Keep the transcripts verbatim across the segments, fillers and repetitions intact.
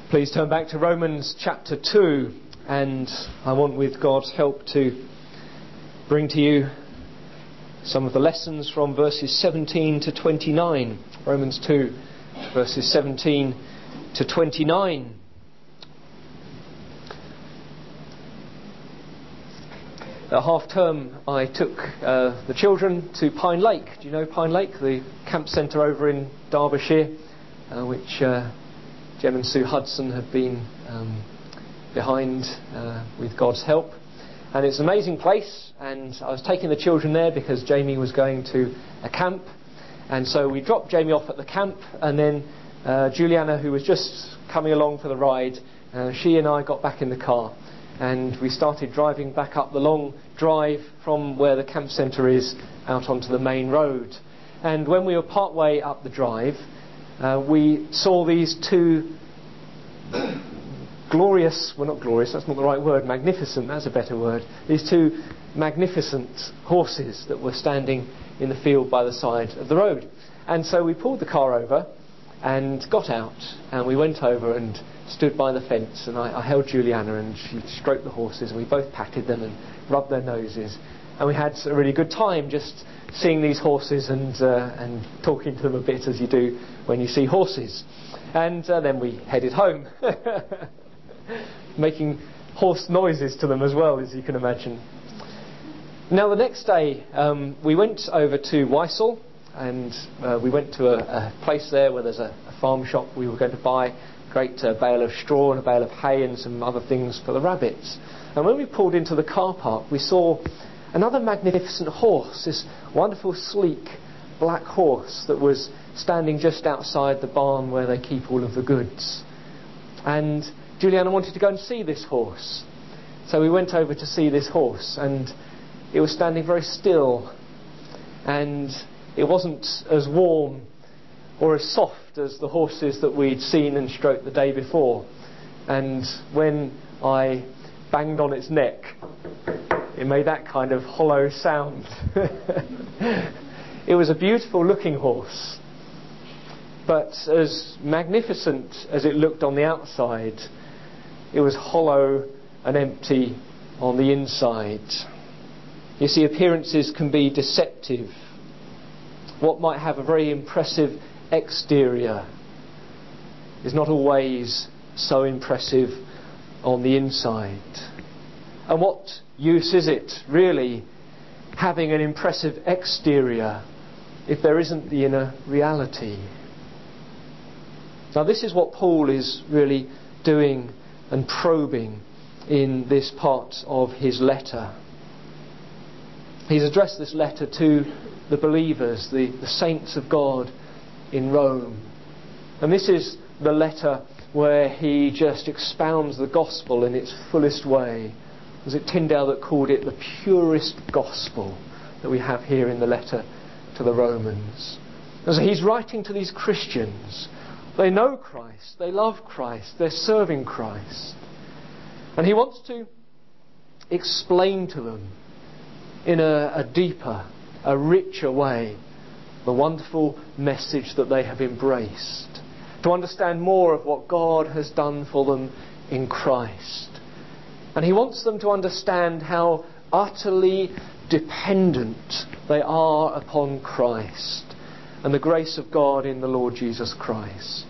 Please turn back to Romans chapter two, and I want, with God's help, to bring to you some of the lessons from verses seventeen to twenty-nine. Romans two, verses seventeen to twenty-nine. At half term, I took uh, the children to Pine Lake. Do you know Pine Lake, the camp centre over in Derbyshire, uh, which uh, Jem and Sue Hudson have been um, behind uh, with God's help. And it's an amazing place, and I was taking the children there because Jamie was going to a camp. And so we dropped Jamie off at the camp, and then uh, Juliana, who was just coming along for the ride, uh, she and I got back in the car. And we started driving back up the long drive from where the camp centre is out onto the main road. And when we were part way up the drive, uh, we saw these two glorious, well not glorious, that's not the right word, magnificent, that's a better word. These two magnificent horses that were standing in the field by the side of the road. And so we pulled the car over and got out, and we went over and stood by the fence, and I, I held Juliana, and she stroked the horses, and we both patted them and rubbed their noses, and we had a really good time just seeing these horses and uh, and talking to them a bit, as you do when you see horses. And uh, then we headed home, making horse noises to them as well, as you can imagine. Now the next day um, we went over to Weissel, and uh, we went to a, a place there where there's a, a farm shop. We were going to buy a great uh, bale of straw and a bale of hay and some other things for the rabbits. And when we pulled into the car park, we saw another magnificent horse, this wonderful, sleek, black horse that was standing just outside the barn where they keep all of the goods. And Juliana wanted to go and see this horse. So we went over to see this horse, and it was standing very still, and it wasn't as warm or as soft as the horses that we'd seen and stroked the day before. And when I banged on its neck, it made that kind of hollow sound. It was a beautiful looking horse, but as magnificent as it looked on the outside, it was hollow and empty on the inside. You see, appearances can be deceptive. What might have a very impressive exterior is not always so impressive on the inside. And what use is it, really, having an impressive exterior if there isn't the inner reality? Now this is what Paul is really doing and probing in this part of his letter. He's addressed this letter to the believers, the, the saints of God in Rome. And this is the letter where he just expounds the gospel in its fullest way. Was it Tyndale that called it the purest gospel that we have here in the letter to the Romans? And so he's writing to these Christians. They know Christ, they love Christ, they're serving Christ. And he wants to explain to them in a, a deeper, a richer way, the wonderful message that they have embraced, to understand more of what God has done for them in Christ. And he wants them to understand how utterly dependent they are upon Christ and the grace of God in the Lord Jesus Christ.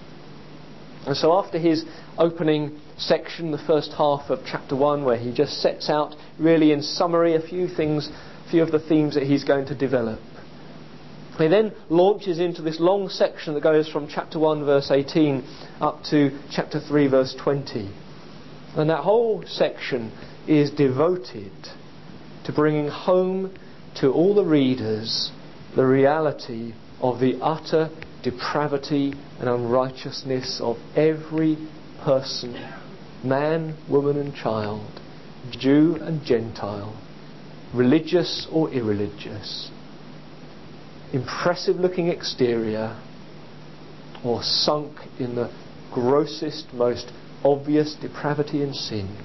And so after his opening section, the first half of chapter one, where he just sets out really in summary a few things, a few of the themes that he's going to develop, he then launches into this long section that goes from chapter one verse eighteen up to chapter three verse twenty. And that whole section is devoted to bringing home to all the readers the reality of the utter depravity and unrighteousness of every person, man, woman and child, Jew and Gentile, religious or irreligious, impressive looking exterior, or sunk in the grossest, most obvious depravity and sin.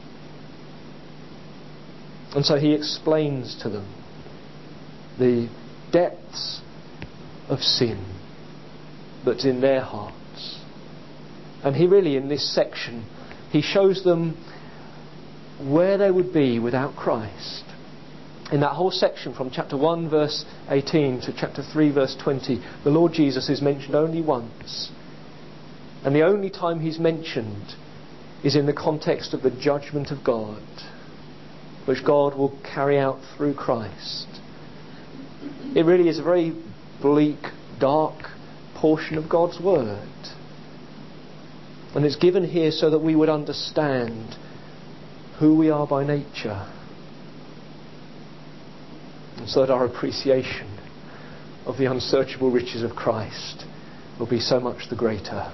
And so he explains to them the depths of sin that's in their hearts, And he really, in this section, he shows them where they would be without Christ. In that whole section from chapter one verse eighteen to chapter three verse twenty, the Lord Jesus is mentioned only once. And the only time he's mentioned is in the context of the judgment of God, which God will carry out through Christ. It really is a very bleak, dark portion of God's Word. And it's given here so that we would understand who we are by nature, and so that our appreciation of the unsearchable riches of Christ will be so much the greater.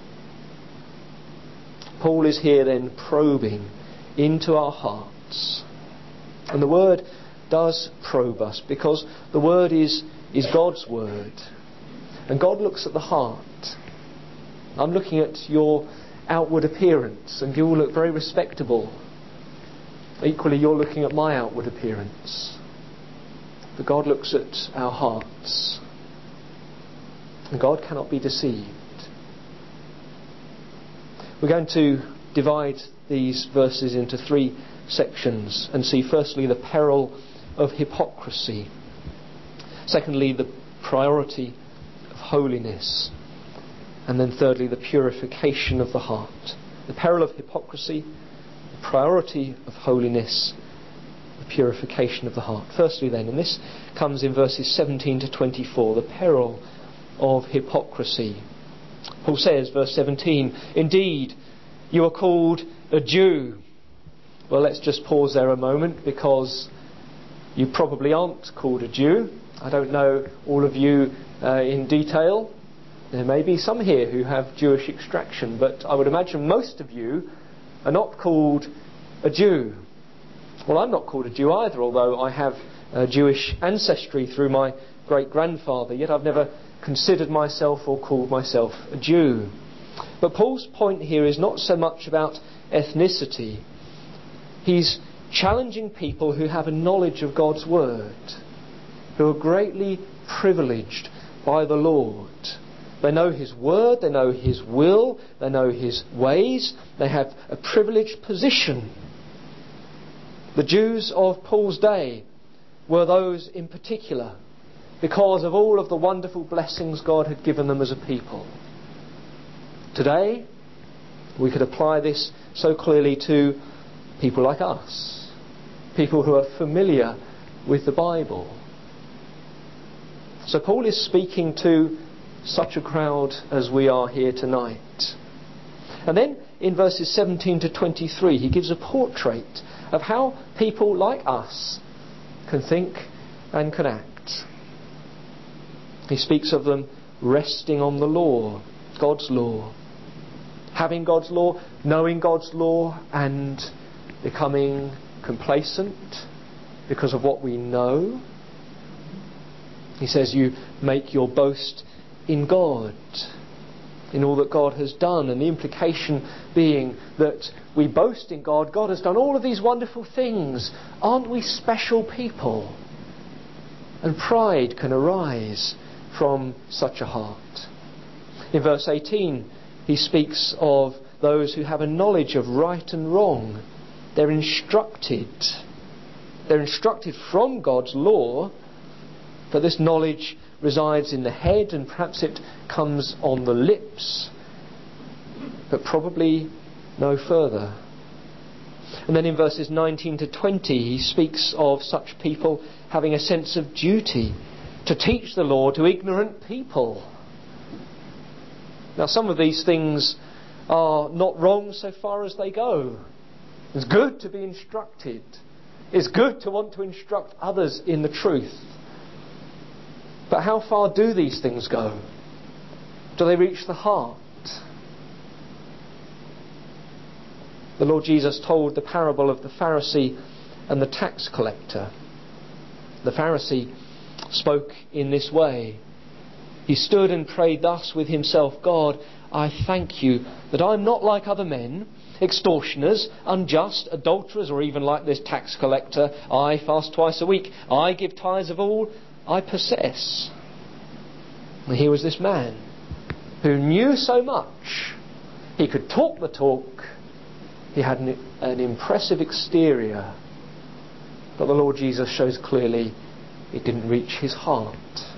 Paul is here then probing into our hearts. And the Word does probe us, because the Word is, is God's Word. And God looks at the heart. I'm looking at your outward appearance, and you all look very respectable. Equally, you're looking at my outward appearance. But God looks at our hearts. And God cannot be deceived. We're going to divide these verses into three sections and see firstly the peril of hypocrisy. Secondly, the priority of holiness. And then thirdly, the purification of the heart. The peril of hypocrisy, the priority of holiness, the purification of the heart. Firstly then, and this comes in verses seventeen to twenty-four, the peril of hypocrisy. Paul says, verse seventeen, "Indeed, you are called a Jew." Well, let's just pause there a moment, because you probably aren't called a Jew. I don't know all of you uh, in detail. There may be some here who have Jewish extraction, but I would imagine most of you are not called a Jew. Well, I'm not called a Jew either, although I have uh, Jewish ancestry through my great-grandfather, yet I've never considered myself or called myself a Jew. But Paul's point here is not so much about ethnicity. He's challenging people who have a knowledge of God's Word, who are greatly privileged by the Lord. They know His Word, they know His will, they know His ways, they have a privileged position. The Jews of Paul's day were those in particular, because of all of the wonderful blessings God had given them as a people. Today, we could apply this so clearly to people like us, people who are familiar with the Bible. So Paul is speaking to such a crowd as we are here tonight. And then in verses seventeen to twenty-three, he gives a portrait of how people like us can think and can act. He speaks of them resting on the law, God's law, having God's law, knowing God's law, and becoming complacent because of what we know. He says you make your boast in God, in all that God has done, and the implication being that we boast in God. God has done all of these wonderful things. Aren't we special people? And pride can arise from such a heart. In verse eighteen, he speaks of those who have a knowledge of right and wrong. They're instructed. They're instructed from God's law, but this knowledge resides in the head, and perhaps it comes on the lips, but probably no further. And then in verses nineteen to twenty, he speaks of such people having a sense of duty to teach the law to ignorant people. Now, some of these things are not wrong so far as they go. It's good to be instructed. It's good to want to instruct others in the truth. But how far do these things go? Do they reach the heart? The Lord Jesus told the parable of the Pharisee and the tax collector. The Pharisee spoke in this way. He stood and prayed thus with himself, "God, I thank you that I'm not like other men, extortioners, unjust, adulterers, or even like this tax collector. I fast twice a week. I give tithes of all I possess." And here was this man who knew so much. He could talk the talk. He had an, an impressive exterior. But the Lord Jesus shows clearly it didn't reach his heart.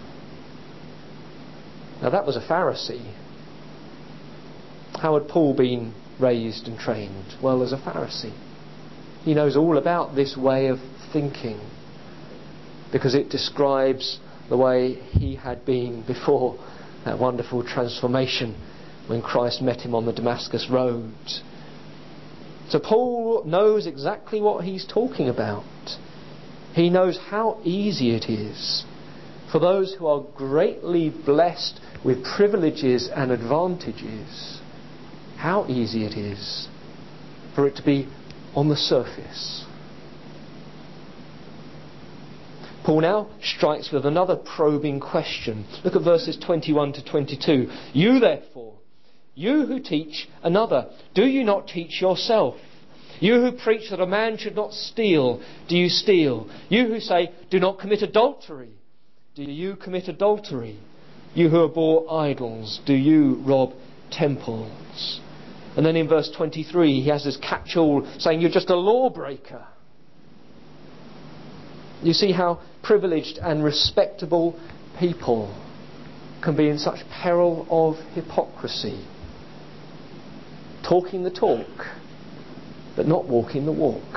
Now that was a Pharisee. How had Paul been raised and trained? Well, as a Pharisee. He knows all about this way of thinking because it describes the way he had been before that wonderful transformation when Christ met him on the Damascus road. So Paul knows exactly what he's talking about. He knows how easy it is for those who are greatly blessed with privileges and advantages, how easy it is for it to be on the surface. Paul now strikes with another probing question. Look at verses twenty-one to twenty-two. You therefore, you who teach another, do you not teach yourself? You who preach that a man should not steal, do you steal? You who say, do not commit adultery, do you commit adultery? You who abhor idols, do you rob temples? And then in verse twenty-three he has this catch-all saying, you're just a lawbreaker. You see how privileged and respectable people can be in such peril of hypocrisy. Talking the talk, but not walking the walk.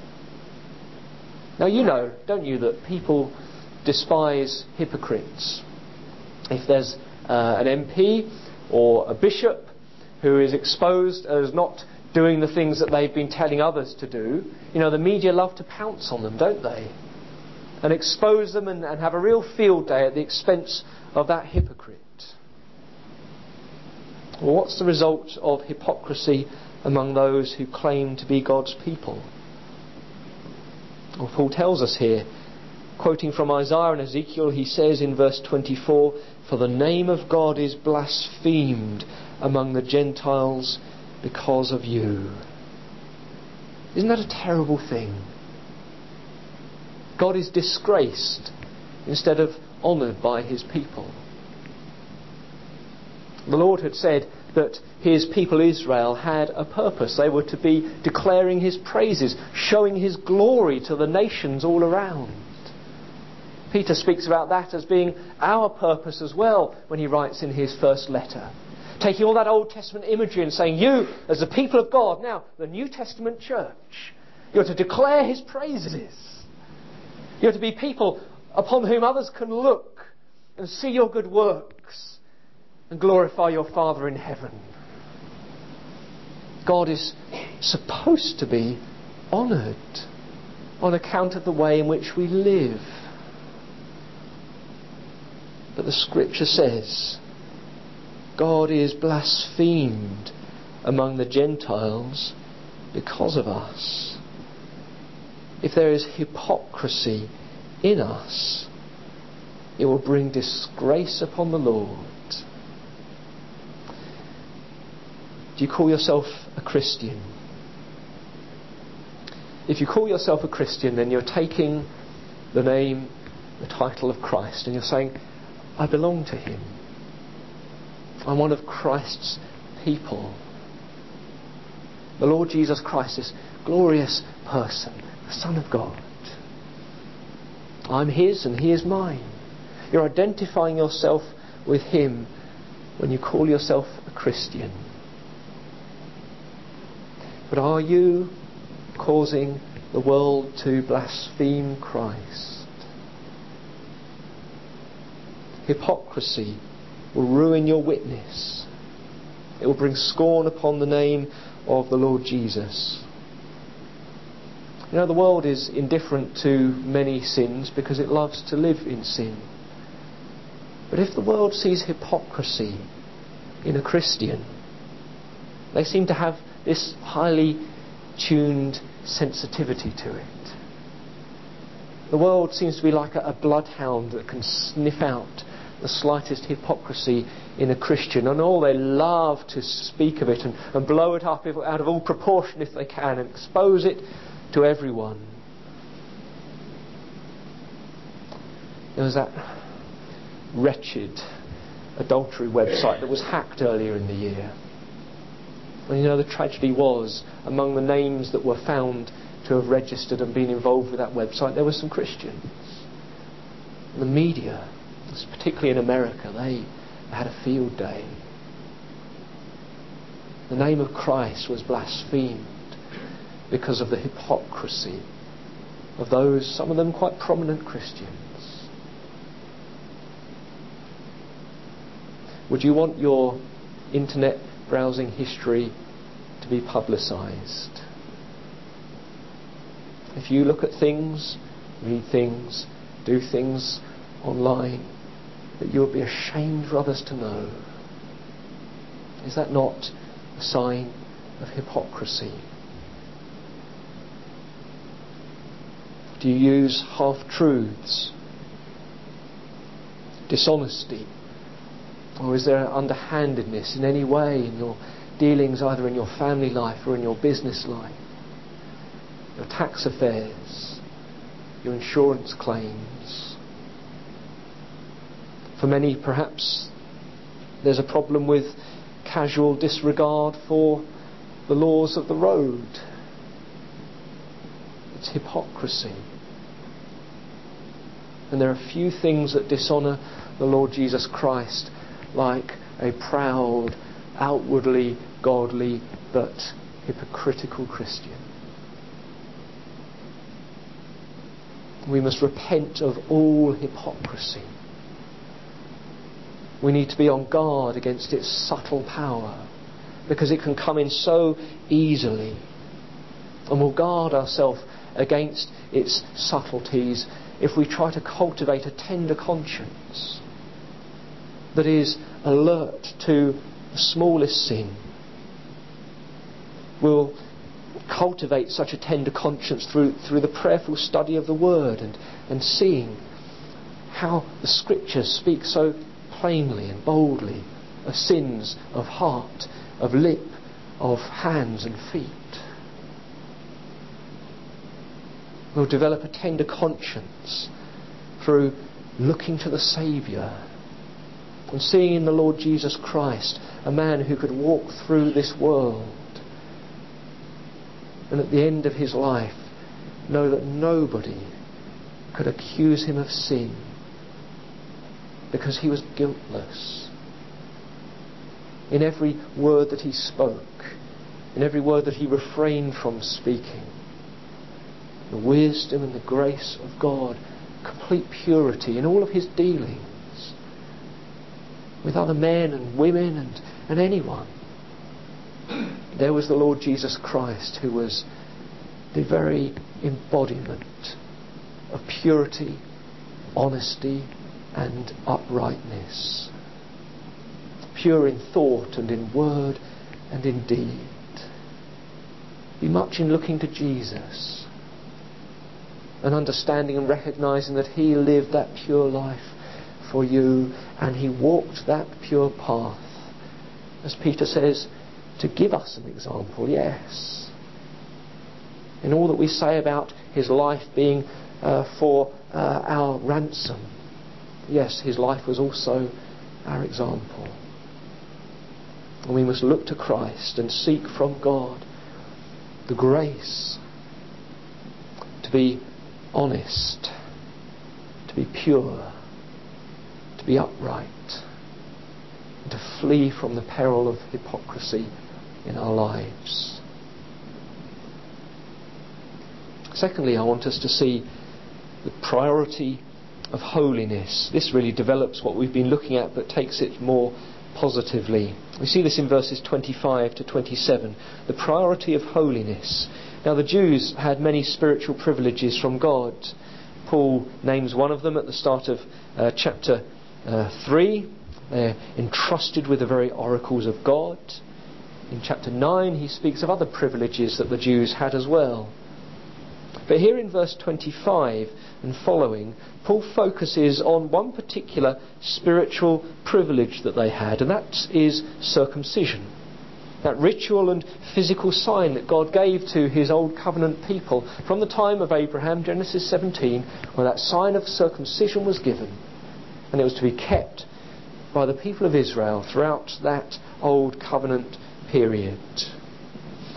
Now you know, don't you, that people despise hypocrites. If there's uh, an M P or a bishop who is exposed as not doing the things that they've been telling others to do, you know, the media love to pounce on them, don't they? And expose them and, and have a real field day at the expense of that hypocrite. Well, what's the result of hypocrisy among those who claim to be God's people? Well, Paul tells us here, quoting from Isaiah and Ezekiel, he says in verse twenty-four, for the name of God is blasphemed among the Gentiles because of you. Isn't that a terrible thing? God is disgraced instead of honoured by his people. The Lord had said that his people Israel had a purpose. They were to be declaring his praises, showing his glory to the nations all around. Peter speaks about that as being our purpose as well when he writes in his first letter. Taking all that Old Testament imagery and saying, you, as the people of God, now the New Testament church, you're to declare his praises. You're to be people upon whom others can look and see your good works and glorify your Father in heaven. God is supposed to be honoured on account of the way in which we live. But the Scripture says God is blasphemed among the Gentiles because of us. If there is hypocrisy in us, it will bring disgrace upon the Lord. Do you call yourself a Christian? If you call yourself a Christian, then you're taking the name, the title of Christ, and you're saying, I belong to him. I'm one of Christ's people. The Lord Jesus Christ, this glorious person, the Son of God. I'm his and he is mine. You're identifying yourself with him when you call yourself a Christian. But are you causing the world to blaspheme Christ? Hypocrisy will ruin your witness. It will bring scorn upon the name of the Lord Jesus. You know, the world is indifferent to many sins because it loves to live in sin. But if the world sees hypocrisy in a Christian, they seem to have this highly tuned sensitivity to it. The world seems to be like a, a bloodhound that can sniff out the slightest hypocrisy in a Christian, and all they love to speak of it and, and blow it up if, out of all proportion if they can, and expose it to everyone. There was that wretched adultery website that was hacked earlier in the year. And you know, the tragedy was, among the names that were found to have registered and been involved with that website, there were some Christians. The media, particularly in America, they had a field day. The name of Christ was blasphemed because of the hypocrisy of those, some of them quite prominent Christians. Would you want your internet browsing history to be publicised? If you look at things, read things, do things online that you'll be ashamed for others to know, is that not a sign of hypocrisy? Do you use half-truths, dishonesty, or is there underhandedness in any way in your dealings, either in your family life or in your business life, your tax affairs, your insurance claims? For many, perhaps, there's a problem with casual disregard for the laws of the road. It's hypocrisy. And there are few things that dishonour the Lord Jesus Christ like a proud, outwardly godly, but hypocritical Christian. We must repent of all hypocrisy. We need to be on guard against its subtle power, because it can come in so easily. And we'll guard ourselves against its subtleties if we try to cultivate a tender conscience that is alert to the smallest sin. We'll cultivate such a tender conscience through through the prayerful study of the Word and, and seeing how the Scriptures speak so plainly and boldly of sins of heart, of lip, of hands and feet. We'll develop a tender conscience through looking to the Saviour and seeing in the Lord Jesus Christ a man who could walk through this world and at the end of his life know that nobody could accuse him of sin because he was guiltless. In every word that he spoke, in every word that he refrained from speaking, the wisdom and the grace of God, complete purity in all of his dealings with other men and women and, and anyone. There was the Lord Jesus Christ, who was the very embodiment of purity, honesty and uprightness. Pure in thought and in word and in deed. Be much in looking to Jesus and understanding and recognising that he lived that pure life for you and he walked that pure path, as Peter says, to give us an example, yes. In all that we say about his life being uh, for uh, our ransom, yes, his life was also our example. And we must look to Christ and seek from God the grace to be honest, to be pure, to be upright, and to flee from the peril of hypocrisy in our lives. Secondly, I want us to see the priority of holiness. This really develops what we've been looking at, but takes it more positively. We see this in verses twenty-five to twenty-seven. The priority of holiness. Now, the Jews had many spiritual privileges from God. Paul names one of them at the start of uh, chapter uh, three. They're entrusted with the very oracles of God. In chapter nine, he speaks of other privileges that the Jews had as well. But here in verse twenty-five and following, Paul focuses on one particular spiritual privilege that they had, and that is circumcision. That ritual and physical sign that God gave to his old covenant people from the time of Abraham, Genesis seventeen, where that sign of circumcision was given, and it was to be kept by the people of Israel throughout that old covenant period.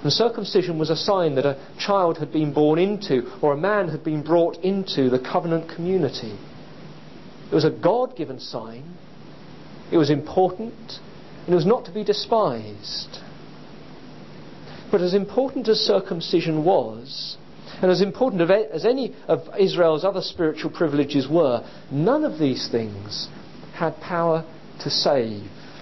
And circumcision was a sign that a child had been born into, or a man had been brought into the covenant community. It was a God-given sign. It was important, and it was not to be despised. But as important as circumcision was, and as important as any of Israel's other spiritual privileges were, none of these things had power to save.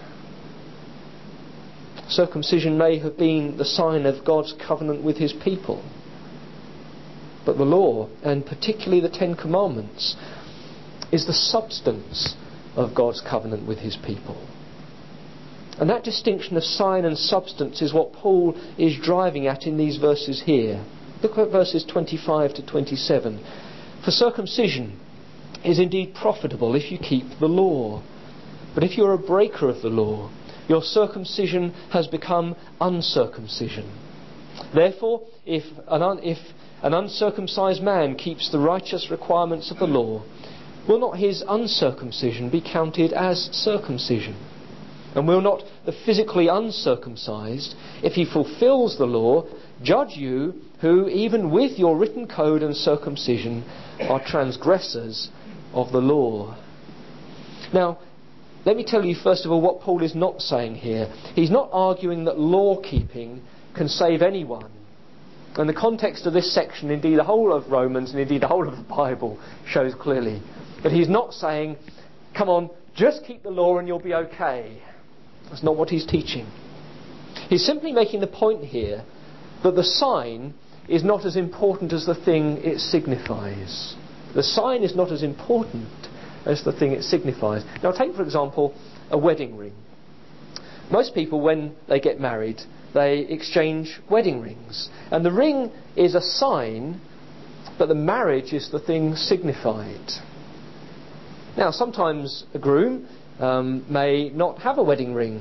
Circumcision may have been the sign of God's covenant with his people, but the law, and particularly the Ten Commandments, is the substance of God's covenant with his people. And that distinction of sign and substance is what Paul is driving at in these verses here. Look at verses twenty-five to twenty-seven. For circumcision is indeed profitable if you keep the law. But if you're a breaker of the law, your circumcision has become uncircumcision. Therefore, if an, un- if an uncircumcised man keeps the righteous requirements of the law, will not his uncircumcision be counted as circumcision? And will not the physically uncircumcised, if he fulfills the law, judge you, who even with your written code and circumcision are transgressors of the law? Now, let me tell you first of all what Paul is not saying here. He's not arguing that law-keeping can save anyone. And the context of this section, indeed the whole of Romans, and indeed the whole of the Bible, shows clearly that he's not saying, come on, just keep the law and you'll be okay. That's not what he's teaching. He's simply making the point here that the sign is not as important as the thing it signifies. The sign is not as important as the thing it signifies. Now take, for example, a wedding ring. Most people, when they get married, they exchange wedding rings. And the ring is a sign, but the marriage is the thing signified. Now, sometimes a groom um, may not have a wedding ring.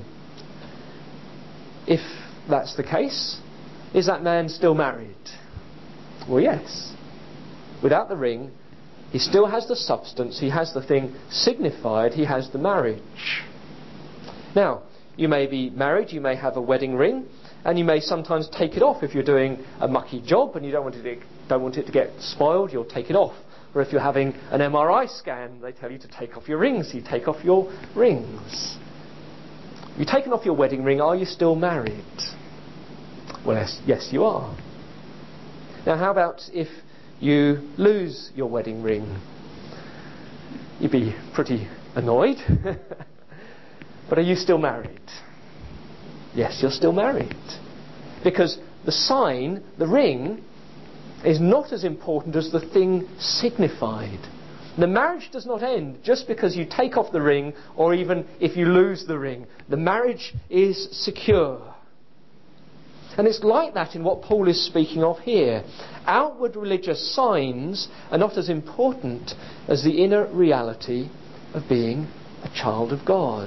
If that's the case, is that man still married? Well, yes. Without the ring, he still has the substance, he has the thing signified, he has the marriage. Now, you may be married, you may have a wedding ring, and you may sometimes take it off if you're doing a mucky job and you don't want it to, don't want it to get spoiled, you'll take it off. Or if you're having an M R I scan, they tell you to take off your rings, you take off your rings. You've taken off your wedding ring, are you still married? Well, yes, yes you are. Now, how about if you lose your wedding ring? You'd be pretty annoyed. But are you still married? Yes, you're still married. Because the sign, the ring, is not as important as the thing signified. The marriage does not end just because you take off the ring or even if you lose the ring. The marriage is secure. And it's like that in what Paul is speaking of here. Outward religious signs are not as important as the inner reality of being a child of God.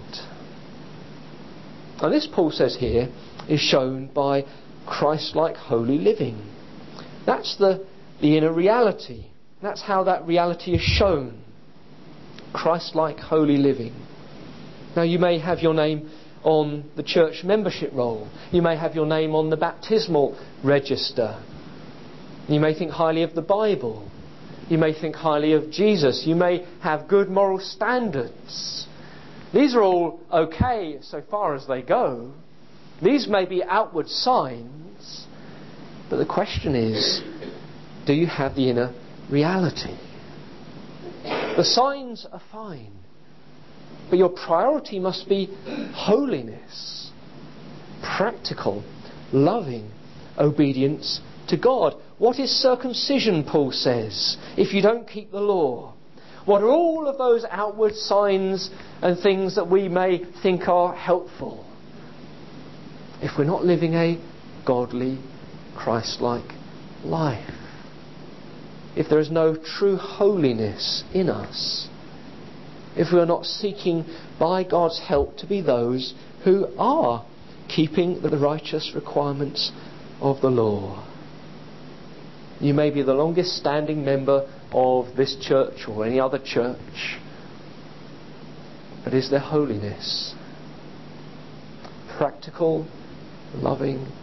And this, Paul says here, is shown by Christ-like holy living. That's the, the inner reality. That's how that reality is shown. Christ-like holy living. Now, you may have your name on the church membership roll. You may have your name on the baptismal register. You may think highly of the Bible. You may think highly of Jesus. You may have good moral standards. These are all okay so far as they go. These may be outward signs. But the question is, do you have the inner reality? The signs are fine. But your priority must be holiness. Practical, loving obedience to God. What is circumcision, Paul says, if you don't keep the law? What are all of those outward signs and things that we may think are helpful if we're not living a godly, Christ-like life? If there is no true holiness in us? If we are not seeking by God's help to be those who are keeping the righteous requirements of the law? You may be the longest standing member of this church or any other church, but is there holiness? Practical, loving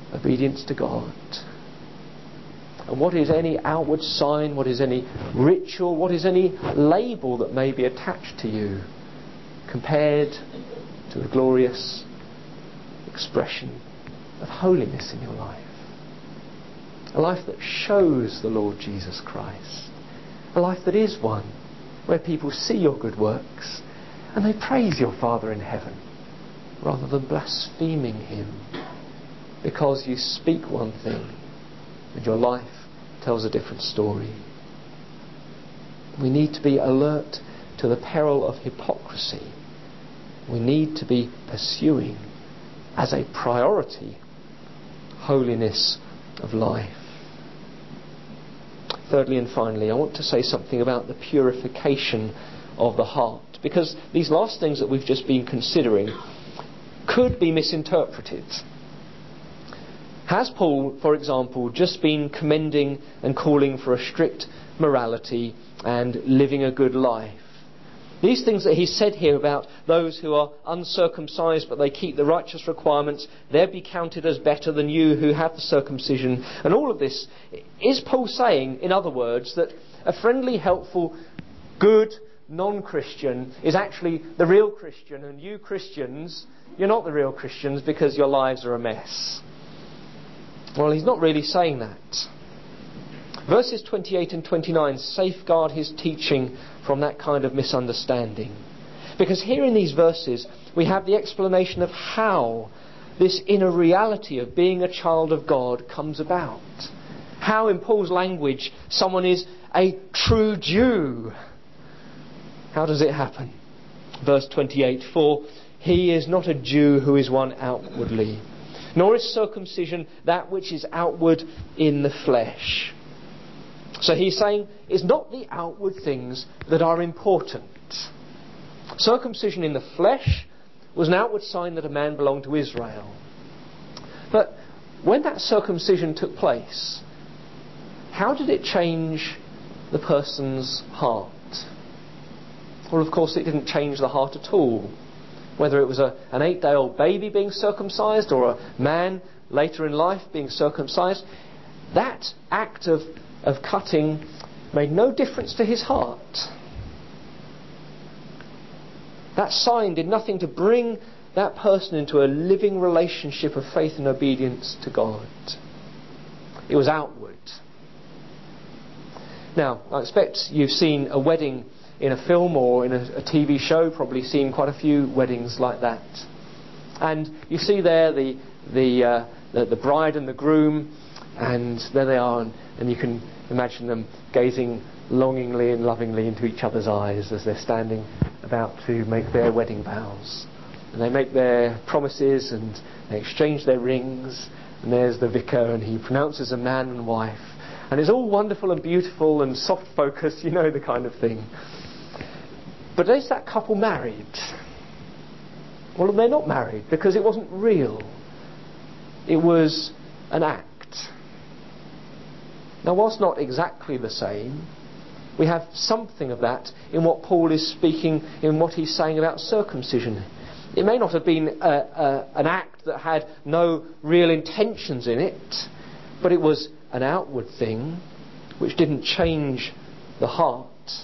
obedience to God. And what is any outward sign, what is any ritual, what is any label that may be attached to you compared to the glorious expression of holiness in your life? A life that shows the Lord Jesus Christ. A life that is one where people see your good works and they praise your Father in heaven rather than blaspheming Him because you speak one thing and your life tells a different story. We need to be alert to the peril of hypocrisy. We need to be pursuing as a priority holiness of life. Thirdly and finally, I want to say something about the purification of the heart, because these last things that we've just been considering could be misinterpreted. Has Paul, for example, just been commending and calling for a strict morality and living a good life? These things that he said here about those who are uncircumcised but they keep the righteous requirements, they'll be counted as better than you who have the circumcision. And all of this, is Paul saying, in other words, that a friendly, helpful, good non-Christian is actually the real Christian, and you Christians, you're not the real Christians because your lives are a mess? Well, he's not really saying that. Verses twenty-eight and twenty-nine safeguard his teaching from that kind of misunderstanding. Because here in these verses we have the explanation of how this inner reality of being a child of God comes about. How, in Paul's language, someone is a true Jew. How does it happen? Verse twenty-eight, for he is not a Jew who is one outwardly, nor is circumcision that which is outward in the flesh. So he's saying it's not the outward things that are important. Circumcision in the flesh was an outward sign that a man belonged to Israel. But when that circumcision took place, how did it change the person's heart? Well, of course, it didn't change the heart at all. Whether it was a, an eight-day-old baby being circumcised or a man later in life being circumcised, that act of, of cutting made no difference to his heart. That sign did nothing to bring that person into a living relationship of faith and obedience to God. It was outward. Now, I expect you've seen a wedding in a film or in a, a T V show, probably seen quite a few weddings like that. And you see there the the, uh, the the bride and the groom, and there they are, and, and you can imagine them gazing longingly and lovingly into each other's eyes as they're standing about to make their wedding vows. And they make their promises and they exchange their rings, and there's the vicar and he pronounces them man and wife. And it's all wonderful and beautiful and soft focus, you know, the kind of thing. But is that couple married? Well, they're not married because it wasn't real. It was an act. Now, whilst not exactly the same, we have something of that in what Paul is speaking, in what he's saying about circumcision. It may not have been a, a, an act that had no real intentions in it, but it was an outward thing which didn't change the heart.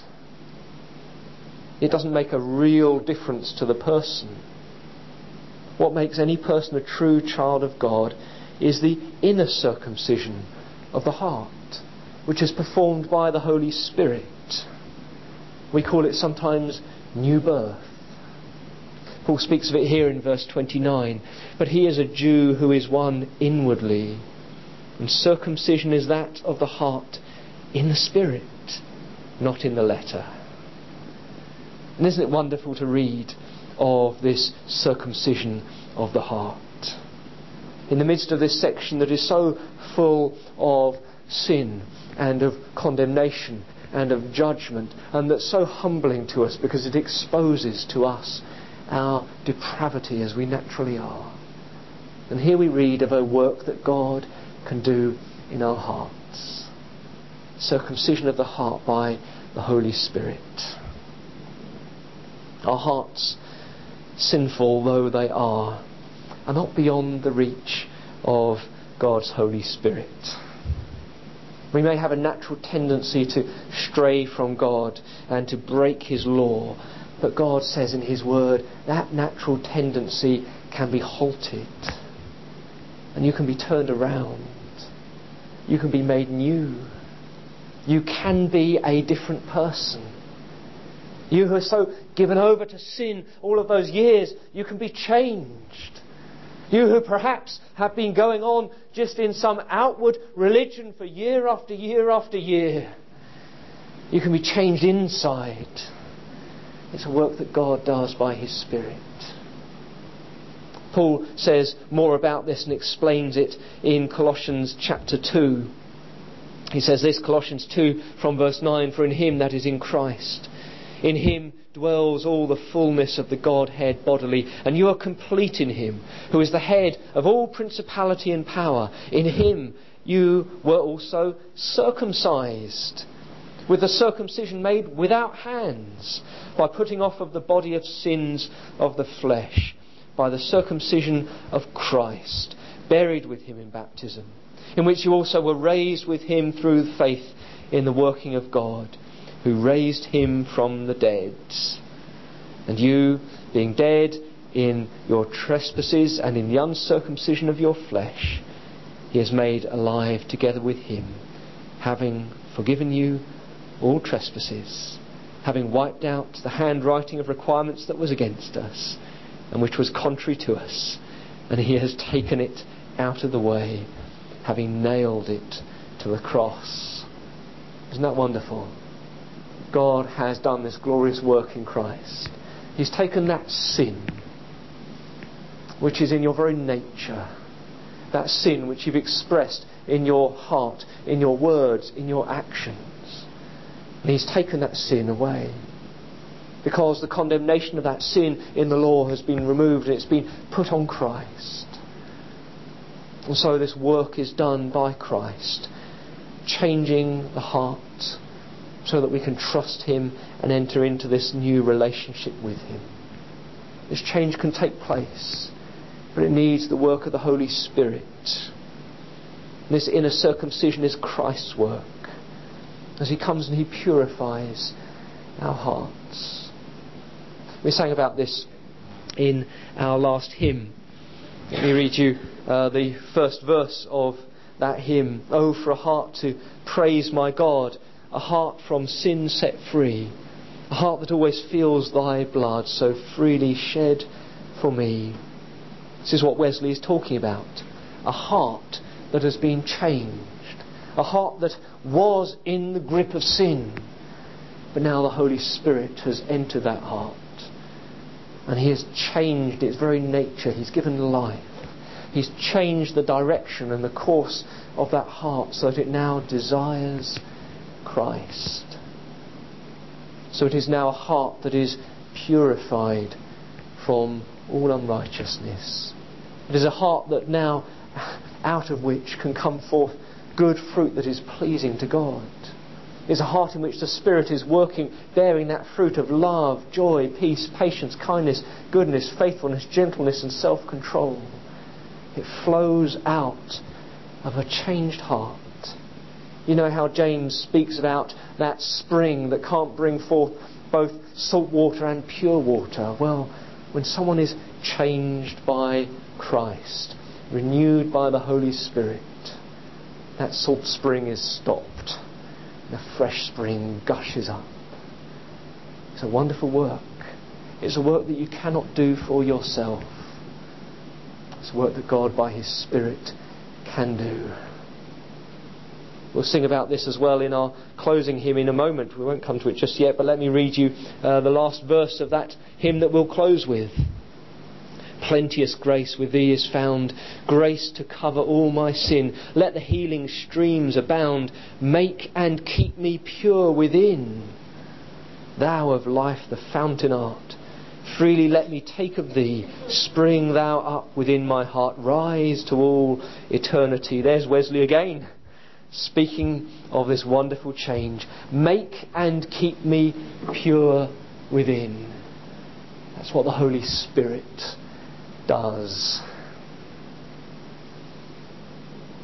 It doesn't make a real difference to the person. What makes any person a true child of God is the inner circumcision of the heart, which is performed by the Holy Spirit. We call it sometimes new birth. Paul speaks of it here in verse twenty-nine. But he is a Jew who is one inwardly, and circumcision is that of the heart in the spirit, not in the letter. And isn't it wonderful to read of this circumcision of the heart? In the midst of this section that is so full of sin and of condemnation and of judgment, and that's so humbling to us because it exposes to us our depravity as we naturally are. And here we read of a work that God can do in our hearts. Circumcision of the heart by the Holy Spirit. Our hearts, sinful though they are, are not beyond the reach of God's Holy Spirit. We may have a natural tendency to stray from God and to break His law, but God says in His Word that natural tendency can be halted and you can be turned around. You can be made new. You can be a different person. You who are so given over to sin all of those years, you can be changed. You who perhaps have been going on just in some outward religion for year after year after year, you can be changed inside. It's a work that God does by His Spirit. Paul says more about this and explains it in Colossians chapter two. He says this, Colossians two from verse nine, "For in Him," that is in Christ, "in Him dwells all the fullness of the Godhead bodily, and you are complete in Him, who is the head of all principality and power. In Him you were also circumcised, with the circumcision made without hands, by putting off of the body of sins of the flesh, by the circumcision of Christ, buried with Him in baptism, in which you also were raised with Him through faith in the working of God, who raised Him from the dead. And you, being dead in your trespasses and in the uncircumcision of your flesh, He has made alive together with Him, having forgiven you all trespasses, having wiped out the handwriting of requirements that was against us, and which was contrary to us, and He has taken it out of the way, having nailed it to the cross." Isn't that wonderful? God has done this glorious work in Christ. He's taken that sin which is in your very nature, that sin which you've expressed in your heart, in your words, in your actions, and He's taken that sin away, because the condemnation of that sin in the law has been removed and it's been put on Christ. And so this work is done by Christ, changing the heart so that we can trust Him and enter into this new relationship with Him. This change can take place, but it needs the work of the Holy Spirit. This inner circumcision is Christ's work, as He comes and He purifies our hearts. We sang about this in our last hymn. Let me read you uh, the first verse of that hymn. "Oh, for a heart to praise my God, a heart from sin set free, a heart that always feels Thy blood so freely shed for me." This is what Wesley is talking about. A heart that has been changed. A heart that was in the grip of sin, but now the Holy Spirit has entered that heart, and He has changed its very nature. He's given life. He's changed the direction and the course of that heart so that it now desires Christ. So it is now a heart that is purified from all unrighteousness. It is a heart that now, out of which can come forth good fruit that is pleasing to God. It is a heart in which the Spirit is working, bearing that fruit of love, joy, peace, patience, kindness, goodness, faithfulness, gentleness and self-control. It flows out of a changed heart. You know how James speaks about that spring that can't bring forth both salt water and pure water. Well, when someone is changed by Christ, renewed by the Holy Spirit, that salt spring is stopped and a fresh spring gushes up. It's a wonderful work. It's a work that you cannot do for yourself. It's a work that God by His Spirit can do. We'll sing about this as well in our closing hymn in a moment. We won't come to it just yet, but let me read you uh, the last verse of that hymn that we'll close with. "Plenteous grace with Thee is found, grace to cover all my sin. Let the healing streams abound, make and keep me pure within. Thou of life the fountain art, freely let me take of Thee. Spring Thou up within my heart, rise to all eternity." There's Wesley again, speaking of this wonderful change. Make and keep me pure within. That's what the Holy Spirit does.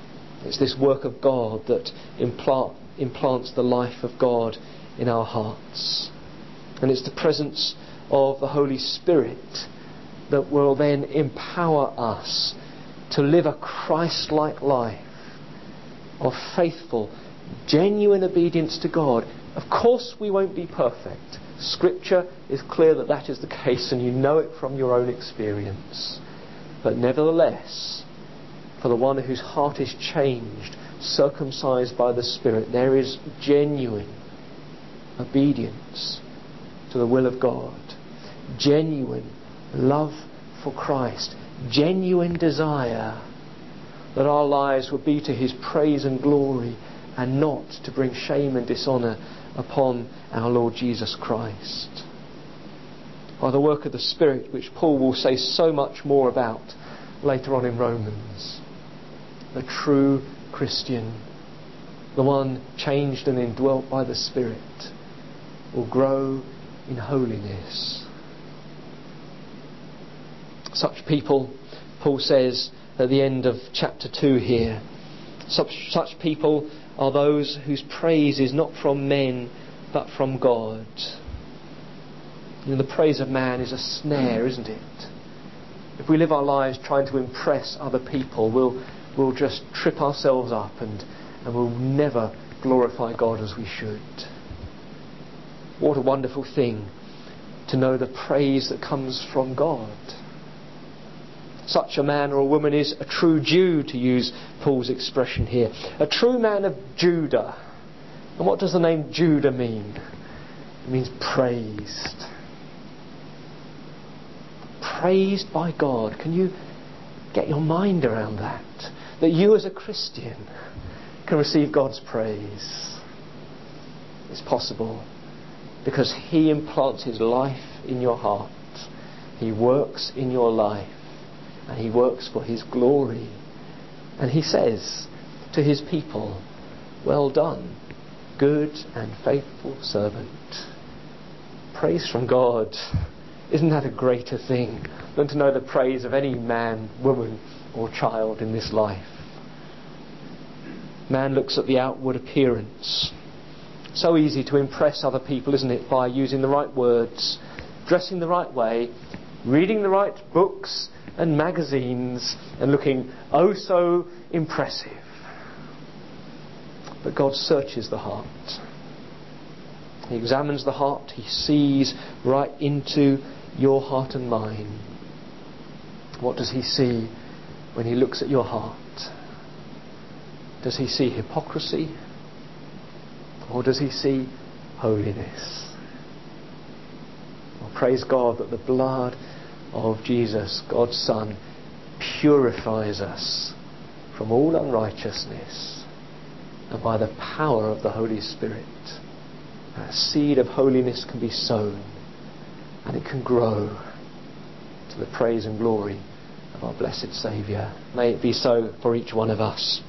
It's this work of God that implant, implants the life of God in our hearts. And it's the presence of the Holy Spirit that will then empower us to live a Christ-like life of faithful, genuine obedience to God. Of course we won't be perfect. Scripture is clear that that is the case, and you know it from your own experience. But nevertheless, for the one whose heart is changed, circumcised by the Spirit, there is genuine obedience to the will of God, genuine love for Christ, genuine desire that our lives would be to His praise and glory, and not to bring shame and dishonour upon our Lord Jesus Christ. By the work of the Spirit, which Paul will say so much more about later on in Romans, the true Christian, the one changed and indwelt by the Spirit, will grow in holiness. Such people, Paul says at the end of chapter two here, such, such people are those whose praise is not from men but from God. You know, the praise of man is a snare, isn't it? If we live our lives trying to impress other people, we'll we'll just trip ourselves up and, and we'll never glorify God as we should. What a wonderful thing to know the praise that comes from God. Such a man or a woman is a true Jew, to use Paul's expression here. A true man of Judah. And what does the name Judah mean? It means praised. Praised by God. Can you get your mind around that? That you as a Christian can receive God's praise. It's possible because He implants His life in your heart. He works in your life. And He works for His glory. And He says to His people, well done, good and faithful servant. Praise from God. Isn't that a greater thing than to know the praise of any man, woman or child in this life? Man looks at the outward appearance. So easy to impress other people, isn't it, by using the right words, dressing the right way, reading the right books and magazines, and looking oh so impressive. But God searches the heart. He examines the heart. He sees right into your heart and mine. What does He see when He looks at your heart? Does He see hypocrisy? Or does He see holiness? Well, praise God that the blood of Jesus, God's Son, purifies us from all unrighteousness, and by the power of the Holy Spirit, that seed of holiness can be sown, and it can grow to the praise and glory of our blessed Saviour. May it be so for each one of us.